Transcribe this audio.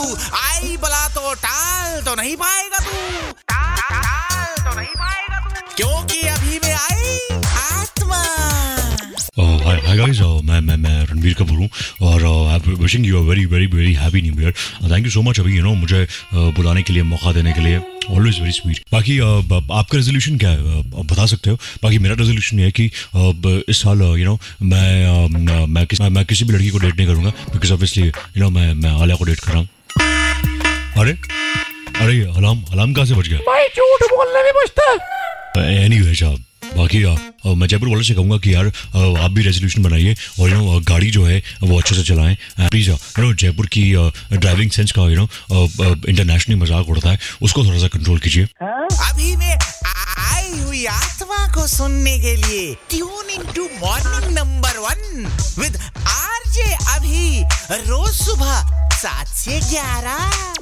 आई बला तो टाल तो नहीं पाएगा तू, टाल तो नहीं पाएगा तू, क्योंकि अभी में आई आत्मा। Hi guys, मैं रणवीर कपूर हूँ और wishing you a very very very happy new year. Thank you so much अभी मुझे बुलाने के लिए, मौका देने के लिए, ऑलवेज वेरी स्वीट। बाकी आपका रेजोल्यूशन क्या है आप बता सकते हो? बाकी मेरा रेजोल्यूशन ये है कि इस साल मैं किसी भी लड़की को डेट नहीं करूँगा, बिकॉज ऑब्वियसली मैं आलिया को डेट कर रहा हूँ। अरे अलार्म कहाँ से बज गया? भाई झूठ बोलने में बचता। एनीवे साहब, बाकी मैं जयपुर वाले से कहूँगा कि यार आप भी रेजोल्यूशन बनाइए और गाड़ी जो है वो अच्छे से चलाएं प्लीज। जयपुर की ड्राइविंग सेंस का इंटरनेशनली मजाक उड़ता है, उसको थोड़ा सा कंट्रोल कीजिए। अभी में आई हुई आत्मा को सुनने के लिए tune in to morning number 1 with RJ Abhi, रोज सुबह 7 से 11।